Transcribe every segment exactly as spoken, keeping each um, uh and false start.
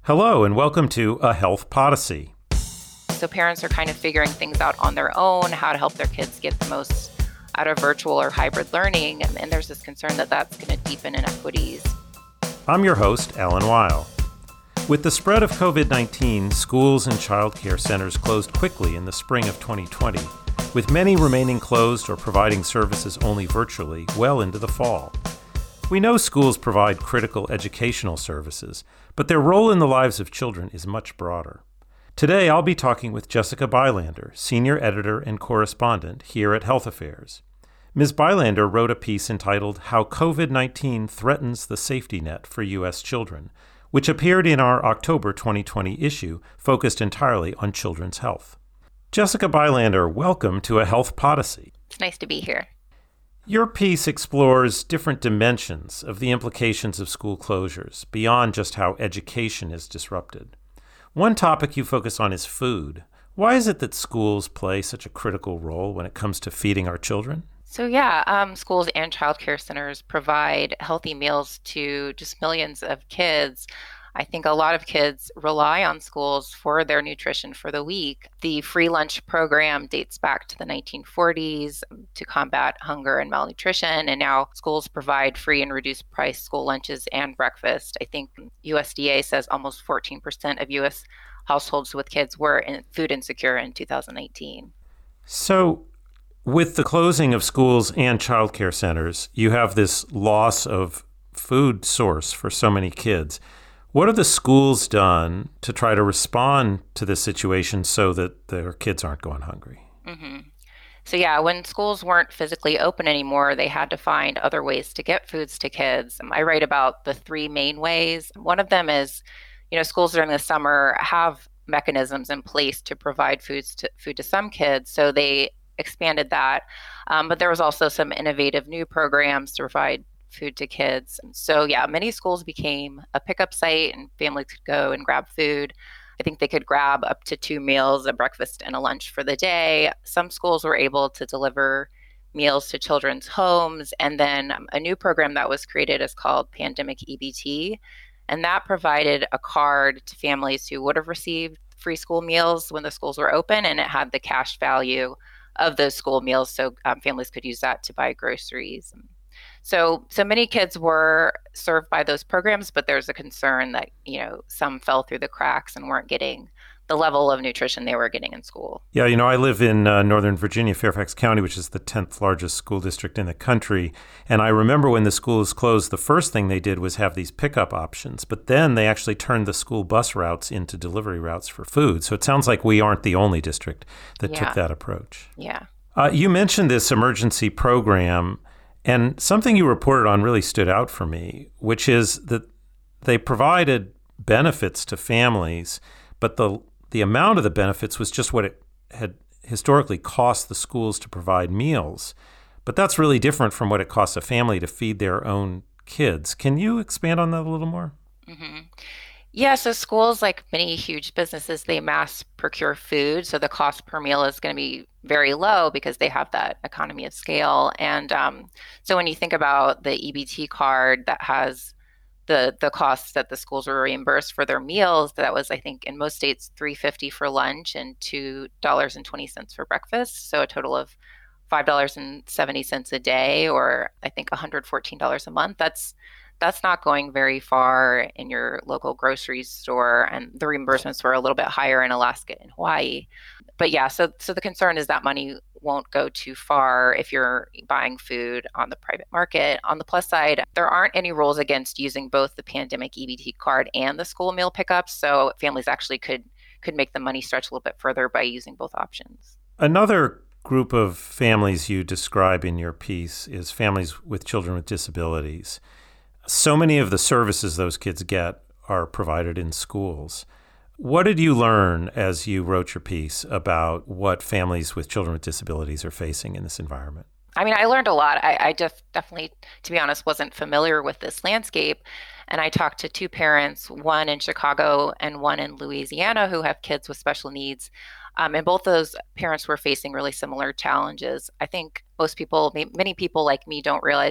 Hello, and welcome to A Health Podyssey. So parents are kind of figuring things out on their own, how to help their kids get the most out of virtual or hybrid learning. And, and there's this concern that that's going to deepen inequities. I'm your host, Alan Weil. With the spread of covid nineteen, schools and child care centers closed quickly in the spring of twenty twenty, with many remaining closed or providing services only virtually well into the fall. We know schools provide critical educational services, but their role in the lives of children is much broader. Today, I'll be talking with Jessica Bylander, Senior Editor and Correspondent here at Health Affairs. Miz Bylander wrote a piece entitled How covid nineteen Threatens the Safety Net for U S Children, which appeared in our October twenty twenty issue, focused entirely on children's health. Jessica Bylander, welcome to A Health Podyssey. It's nice to be here. Your piece explores different dimensions of the implications of school closures, beyond just how education is disrupted. One topic you focus on is food. Why is it that schools play such a critical role when it comes to feeding our children? So yeah, um, schools and child care centers provide healthy meals to just millions of kids. I think a lot of kids rely on schools for their nutrition for the week. The free lunch program dates back to the nineteen forties to combat hunger and malnutrition, and now schools provide free and reduced price school lunches and breakfast. I think U S D A says almost fourteen percent of U S households with kids were in food insecure in two thousand nineteen. So, with the closing of schools and child care centers, you have this loss of food source for so many kids. What have the schools done to try to respond to this situation so that their kids aren't going hungry? Mm-hmm. So yeah, when schools weren't physically open anymore, they had to find other ways to get foods to kids. I write about the three main ways. One of them is, you know, schools during the summer have mechanisms in place to provide foods to, food to some kids, so they expanded that. Um, but there was also some innovative new programs to provide food to kids. So yeah, many schools became a pickup site and families could go and grab food. I think they could grab up to two meals, a breakfast and a lunch for the day. Some schools were able to deliver meals to children's homes. And then um, a new program that was created is called Pandemic E B T. And that provided a card to families who would have received free school meals when the schools were open, and it had the cash value of those school meals. So um, families could use that to buy groceries. So, so many kids were served by those programs, but there's a concern that, you know, some fell through the cracks and weren't getting the level of nutrition they were getting in school. Yeah, you know, I live in uh, Northern Virginia, Fairfax County, which is the tenth largest school district in the country. And I remember when the schools closed, the first thing they did was have these pickup options. But then they actually turned the school bus routes into delivery routes for food. So it sounds like we aren't the only district that Yeah. took that approach. Yeah. Uh, you mentioned this emergency program. And something you reported on really stood out for me, which is that they provided benefits to families, but the the amount of the benefits was just what it had historically cost the schools to provide meals. But that's really different from what it costs a family to feed their own kids. Can you expand on that a little more? Mm-hmm. Yeah, so schools, like many huge businesses, they mass procure food. So the cost per meal is going to be very low because they have that economy of scale. And um, so when you think about the E B T card that has the the costs that the schools were reimbursed for their meals, that was, I think, in most states, three dollars and fifty cents for lunch and two dollars and twenty cents for breakfast. So a total of five dollars and seventy cents a day, or I think one hundred fourteen dollars a month. That's That's not going very far in your local grocery store, and the reimbursements were a little bit higher in Alaska and Hawaii. But yeah, so so the concern is that money won't go too far if you're buying food on the private market. On the plus side, there aren't any rules against using both the pandemic E B T card and the school meal pickups, so families actually could could make the money stretch a little bit further by using both options. Another group of families you describe in your piece is families with children with disabilities. So many of the services those kids get are provided in schools. What did you learn as you wrote your piece about what families with children with disabilities are facing in this environment? I mean, I learned a lot. I, I just definitely, to be honest, wasn't familiar with this landscape. And I talked to two parents, one in Chicago and one in Louisiana, who have kids with special needs. Um, and both those parents were facing really similar challenges. I think most people, many people like me, don't realize that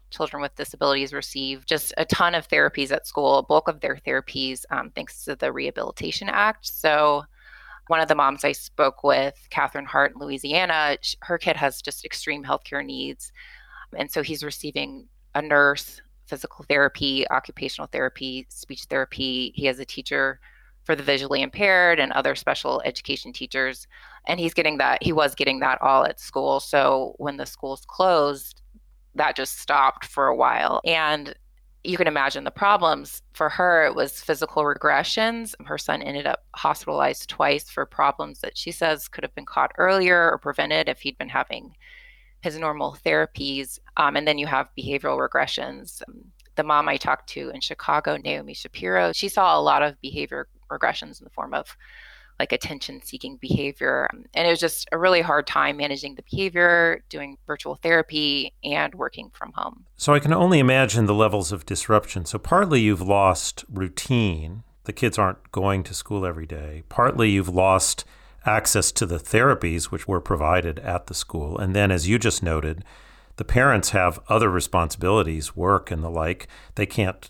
children with disabilities receive just a ton of therapies at school, a bulk of their therapies, um, thanks to the Rehabilitation Act. So one of the moms I spoke with, Catherine Hart in Louisiana, her kid has just extreme healthcare needs. And so he's receiving a nurse, physical therapy, occupational therapy, speech therapy. He has a teacher for the visually impaired and other special education teachers. And he's getting that, he was getting that all at school. So when the schools closed, that just stopped for a while. And you can imagine the problems. For her, it was physical regressions. Her son ended up hospitalized twice for problems that she says could have been caught earlier or prevented if he'd been having his normal therapies. Um, and then you have behavioral regressions. The mom I talked to in Chicago, Naomi Shapiro, she saw a lot of behavior regressions in the form of like attention-seeking behavior. And it was just a really hard time managing the behavior, doing virtual therapy, and working from home. So I can only imagine the levels of disruption. So partly you've lost routine. The kids aren't going to school every day. Partly you've lost access to the therapies which were provided at the school. And then, as you just noted, the parents have other responsibilities, work and the like. They can't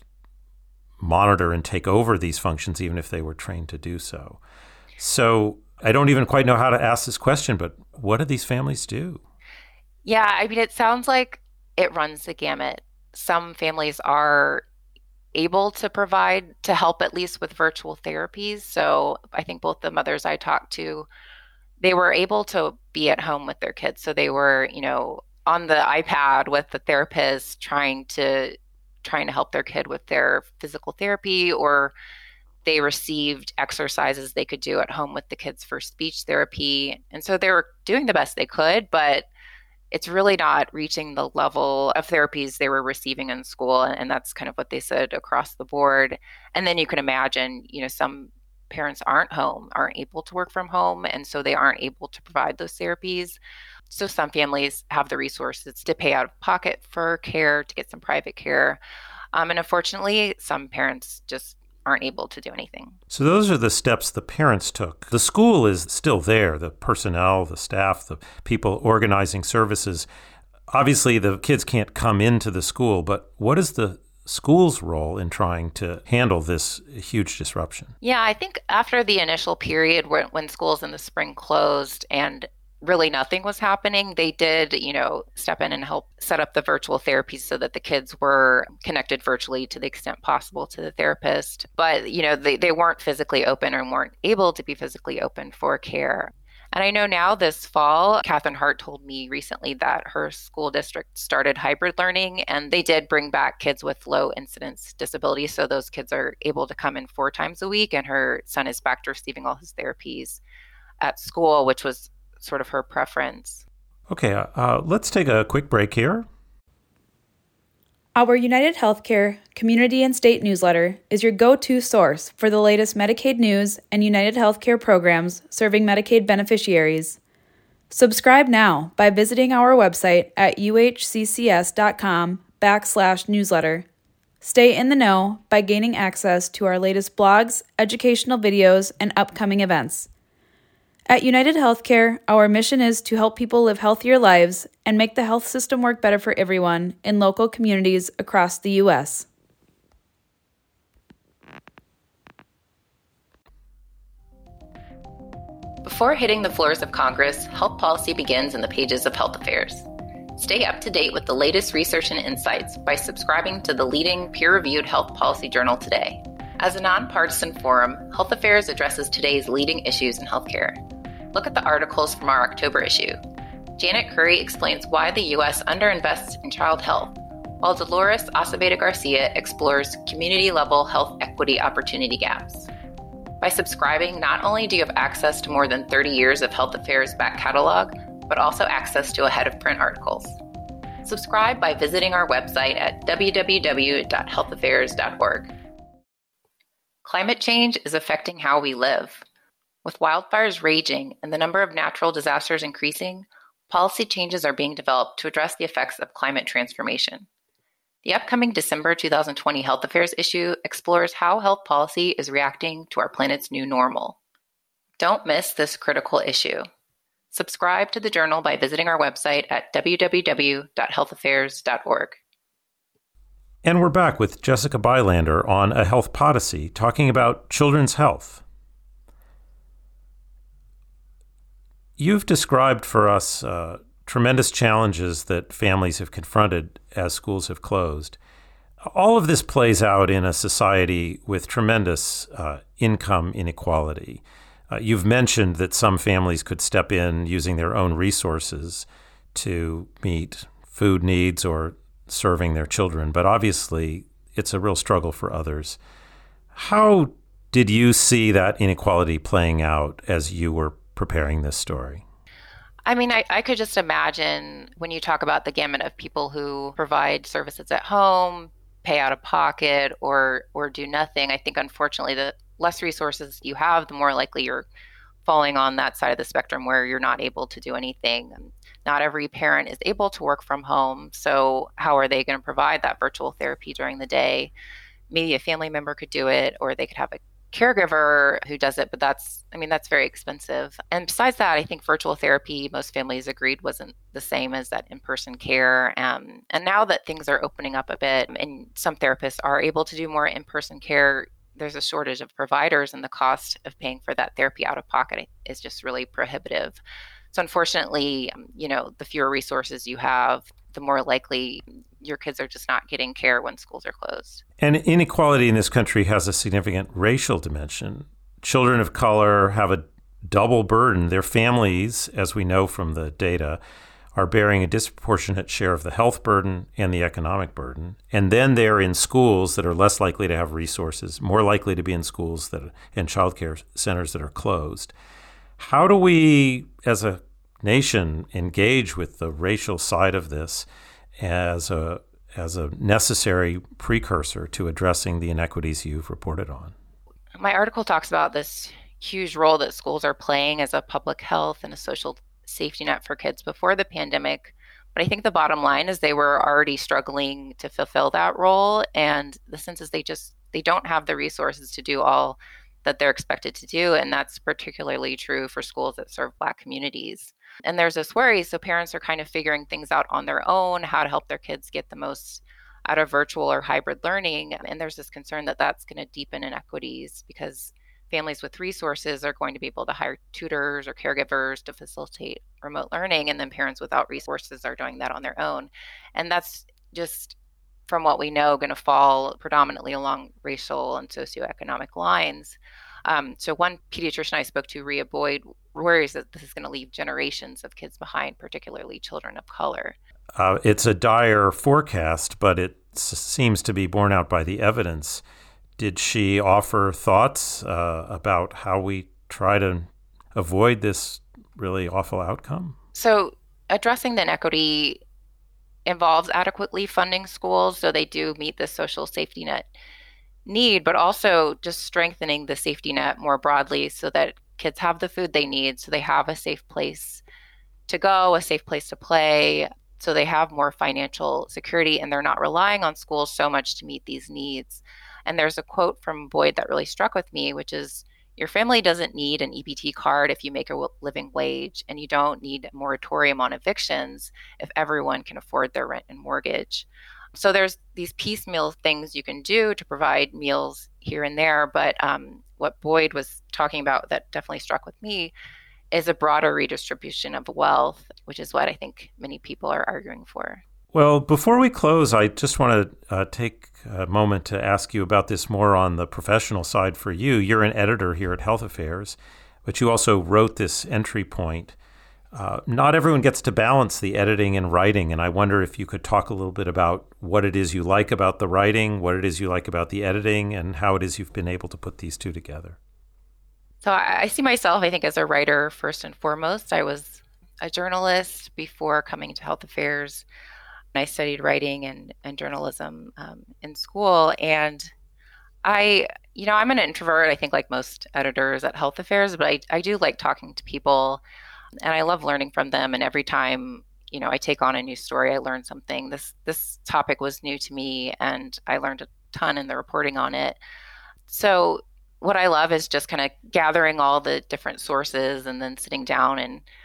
monitor and take over these functions even if they were trained to do so. So I don't even quite know how to ask this question, but what do these families do? Yeah, I mean, it sounds like it runs the gamut. Some families are able to provide, to help at least with virtual therapies. So I think both the mothers I talked to, they were able to be at home with their kids. So they were, you know, on the iPad with the therapist trying to trying to help their kid with their physical therapy, or they received exercises they could do at home with the kids for speech therapy. And so they were doing the best they could, but it's really not reaching the level of therapies they were receiving in school. And that's kind of what they said across the board. And then you can imagine, you know, some parents aren't home, aren't able to work from home, and so they aren't able to provide those therapies. So some families have the resources to pay out of pocket for care, to get some private care. Um, and unfortunately, some parents just aren't able to do anything. So those are the steps the parents took. The school is still there, the personnel, the staff, the people organizing services. Obviously, the kids can't come into the school, but what is the school's role in trying to handle this huge disruption? Yeah, I think after the initial period when, when schools in the spring closed and really nothing was happening, they did, you know, step in and help set up the virtual therapy so that the kids were connected virtually to the extent possible to the therapist. But, you know, they, they weren't physically open or weren't able to be physically open for care. And I know now this fall, Catherine Hart told me recently that her school district started hybrid learning, and they did bring back kids with low incidence disabilities. So those kids are able to come in four times a week, and her son is back to receiving all his therapies at school, which was sort of her preference. Okay, uh, let's take a quick break here. Our United Healthcare community and state newsletter is your go-to source for the latest Medicaid news and United Healthcare programs serving Medicaid beneficiaries. Subscribe now by visiting our website at uhccs.com backslash newsletter. Stay in the know by gaining access to our latest blogs, educational videos, and upcoming events. At United Healthcare, our mission is to help people live healthier lives and make the health system work better for everyone in local communities across the U S. Before hitting the floors of Congress, health policy begins in the pages of Health Affairs. Stay up to date with the latest research and insights by subscribing to the leading peer-reviewed health policy journal today. As a nonpartisan forum, Health Affairs addresses today's leading issues in healthcare. Look at the articles from our October issue. Janet Curry explains why the U S underinvests in child health, while Dolores Acevedo Garcia explores community-level health equity opportunity gaps. By subscribing, not only do you have access to more than thirty years of Health Affairs back catalog, but also access to ahead-of-print articles. Subscribe by visiting our website at w w w dot health affairs dot org. Climate change is affecting how we live. With wildfires raging and the number of natural disasters increasing, policy changes are being developed to address the effects of climate transformation. The upcoming December two thousand twenty Health Affairs issue explores how health policy is reacting to our planet's new normal. Don't miss this critical issue. Subscribe to the journal by visiting our website at w w w dot health affairs dot org. And we're back with Jessica Bylander on A Health Podyssey, talking about children's health. You've described for us uh, tremendous challenges that families have confronted as schools have closed. All of this plays out in a society with tremendous uh, income inequality. Uh, you've mentioned that some families could step in using their own resources to meet food needs or serving their children, but obviously it's a real struggle for others. How did you see that inequality playing out as you were preparing this story? I mean, I, I could just imagine when you talk about the gamut of people who provide services at home, pay out of pocket, or or do nothing. I think, unfortunately, the less resources you have, the more likely you're falling on that side of the spectrum where you're not able to do anything. Not every parent is able to work from home. So how are they going to provide that virtual therapy during the day? Maybe a family member could do it, or they could have a caregiver who does it, but that's, I mean, that's very expensive. And besides that, I think virtual therapy, most families agreed, wasn't the same as that in-person care. Um, and now that things are opening up a bit and some therapists are able to do more in-person care, there's a shortage of providers, and the cost of paying for that therapy out of pocket is just really prohibitive. So unfortunately, you know, the fewer resources you have, the more likely your kids are just not getting care when schools are closed. And inequality in this country has a significant racial dimension. Children of color have a double burden. Their families, as we know from the data, are bearing a disproportionate share of the health burden and the economic burden. And then they're in schools that are less likely to have resources, more likely to be in schools that and child care centers that are closed. How do we, as a nation, engage with the racial side of this as a as a necessary precursor to addressing the inequities you've reported on? My article talks about this huge role that schools are playing as a public health and a social safety net for kids before the pandemic. But I think the bottom line is they were already struggling to fulfill that role. And the sense is they just, they don't have the resources to do all that they're expected to do. And that's particularly true for schools that serve Black communities. And there's this worry. So parents are kind of figuring things out on their own, how to help their kids get the most out of virtual or hybrid learning. And there's this concern that that's going to deepen inequities because families with resources are going to be able to hire tutors or caregivers to facilitate remote learning, and then parents without resources are doing that on their own. And that's just, from what we know, going to fall predominantly along racial and socioeconomic lines. Um, so one pediatrician I spoke to, Rhea Boyd, worries that this is going to leave generations of kids behind, particularly children of color. Uh, it's a dire forecast, but it s- seems to be borne out by the evidence. Did she offer thoughts uh, about how we try to avoid this really awful outcome? So addressing the inequity involves adequately funding schools so they do meet the social safety net need, but also just strengthening the safety net more broadly so that kids have the food they need, so they have a safe place to go, a safe place to play, so they have more financial security and they're not relying on schools so much to meet these needs. And there's a quote from Boyd that really struck with me, which is, your family doesn't need an E B T card if you make a living wage, and you don't need a moratorium on evictions if everyone can afford their rent and mortgage. So there's these piecemeal things you can do to provide meals here and there. But um, what Boyd was talking about that definitely struck with me is a broader redistribution of wealth, which is what I think many people are arguing for. Well, before we close, I just want to uh, take a moment to ask you about this more on the professional side for you. You're an editor here at Health Affairs, but you also wrote this entry point. Uh, not everyone gets to balance the editing and writing, and I wonder if you could talk a little bit about what it is you like about the writing, what it is you like about the editing, and how it is you've been able to put these two together. So I, I see myself, I think, as a writer first and foremost. I was a journalist before coming to Health Affairs. I studied writing and, and journalism um, in school. And I, you know, I'm an introvert, I think, like most editors at Health Affairs, but I, I do like talking to people and I love learning from them. And every time, you know, I take on a new story, I learn something. This, this topic was new to me and I learned a ton in the reporting on it. So what I love is just kind of gathering all the different sources and then sitting down and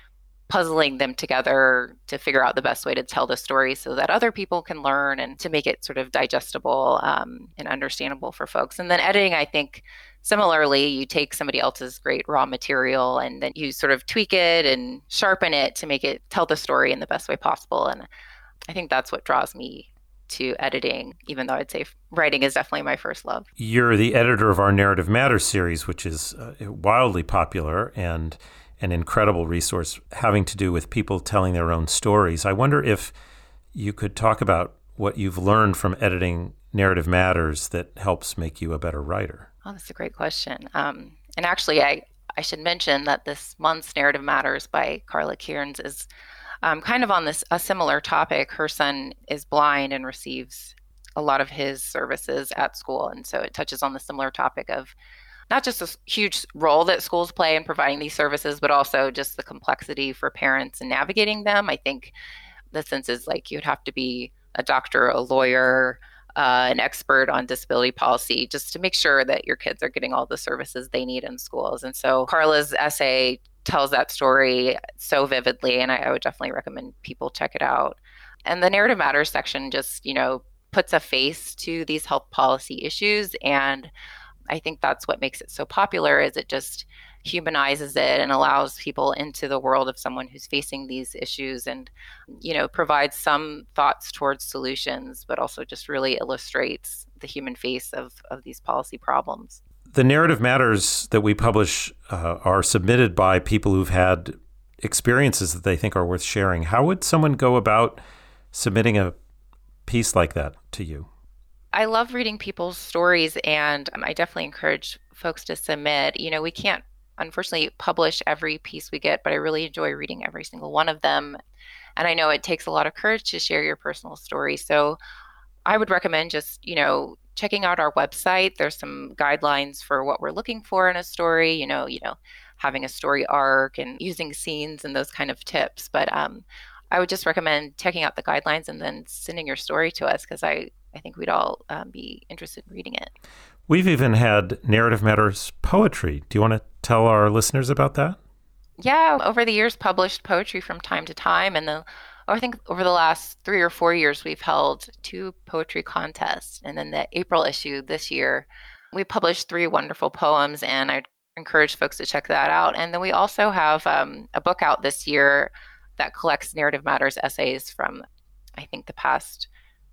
puzzling them together to figure out the best way to tell the story so that other people can learn and to make it sort of digestible um, and understandable for folks. And then editing, I think, similarly, you take somebody else's great raw material and then you sort of tweak it and sharpen it to make it tell the story in the best way possible. And I think that's what draws me to editing, even though I'd say writing is definitely my first love. You're the editor of our Narrative Matters series, which is uh, wildly popular and an incredible resource having to do with people telling their own stories. I wonder if you could talk about what you've learned from editing Narrative Matters that helps make you a better writer. Oh, that's a great question. Um, and actually, I, I should mention that this month's Narrative Matters by Carla Kearns is um, kind of on this a similar topic. Her son is blind and receives a lot of his services at school. And so it touches on the similar topic of not just a huge role that schools play in providing these services, but also just the complexity for parents in navigating them. I think the sense is like you'd have to be a doctor, a lawyer, uh, an expert on disability policy just to make sure that your kids are getting all the services they need in schools. And so Carla's essay tells that story so vividly, and I, I would definitely recommend people check it out. And the Narrative Matters section just, you know, puts a face to these health policy issues, and I think that's what makes it so popular is it just humanizes it and allows people into the world of someone who's facing these issues and, you know, provides some thoughts towards solutions, but also just really illustrates the human face of, of these policy problems. The Narrative Matters that we publish uh, are submitted by people who've had experiences that they think are worth sharing. How would someone go about submitting a piece like that to you? I love reading people's stories, and I definitely encourage folks to submit. You know, we can't, unfortunately, publish every piece we get, but I really enjoy reading every single one of them. And I know it takes a lot of courage to share your personal story. So I would recommend just, you know, checking out our website. There's some guidelines for what we're looking for in a story, you know, you know, having a story arc and using scenes and those kind of tips. But um, I would just recommend checking out the guidelines and then sending your story to us because I I think we'd all um, be interested in reading it. We've even had Narrative Matters poetry. Do you want to tell our listeners about that? Yeah, over the years, published poetry from time to time. And the, I think over the last three or four years, we've held two poetry contests. And then the April issue this year, we published three wonderful poems, and I encourage folks to check that out. And then we also have um, a book out this year that collects Narrative Matters essays from, I think, the past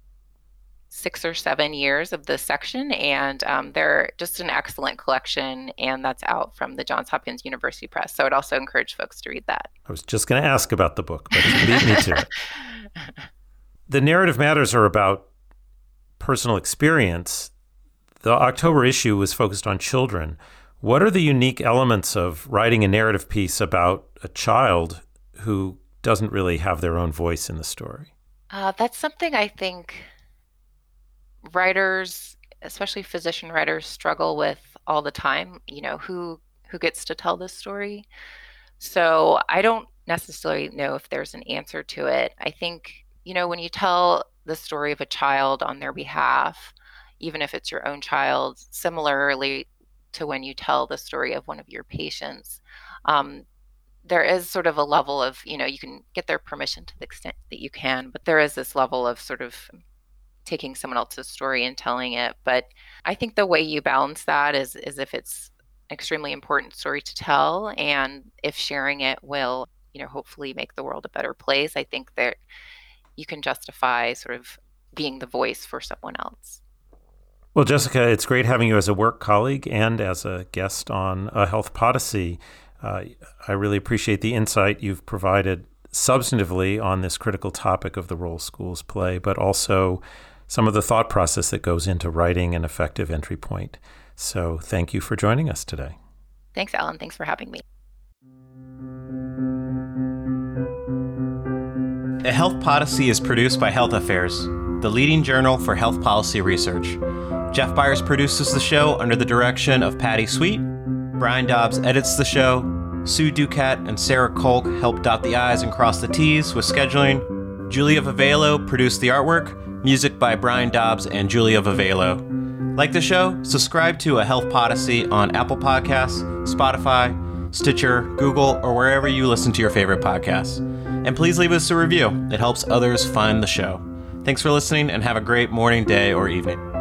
six or seven years of this section, and um, they're just an excellent collection, and that's out from the Johns Hopkins University Press. So I'd also encourage folks to read that. I was just going to ask about the book, but you beat me to it. The Narrative Matters are about personal experience. The October issue was focused on children. What are the unique elements of writing a narrative piece about a child who doesn't really have their own voice in the story? Uh, that's something I think writers, especially physician writers, struggle with all the time. You know, who who gets to tell this story? So I don't necessarily know if there's an answer to it. I think, you know, when you tell the story of a child on their behalf, even if it's your own child, similarly to when you tell the story of one of your patients, um, there is sort of a level of, you know, you can get their permission to the extent that you can, but there is this level of sort of taking someone else's story and telling it. But I think the way you balance that is, is if it's an extremely important story to tell, and if sharing it will, you know, hopefully make the world a better place, I think that you can justify sort of being the voice for someone else. Well, Jessica, it's great having you as a work colleague and as a guest on A Health Podyssey. Uh, I really appreciate the insight you've provided substantively on this critical topic of the role schools play, but also some of the thought process that goes into writing an effective entry point. So thank you for joining us today. Thanks, Alan. Thanks for having me. A Health Podyssey is produced by Health Affairs, the leading journal for health policy research. Jeff Byers produces the show under the direction of Patty Sweet. Brian Dobbs edits the show. Sue Ducat and Sarah Kolk help dot the I's and cross the T's with scheduling. Julia Vivelo produced the artwork. Music by Brian Dobbs and Julia Vivelo. Like the show? Subscribe to A Health Podyssey on Apple Podcasts, Spotify, Stitcher, Google, or wherever you listen to your favorite podcasts. And please leave us a review. It helps others find the show. Thanks for listening, and have a great morning, day, or evening.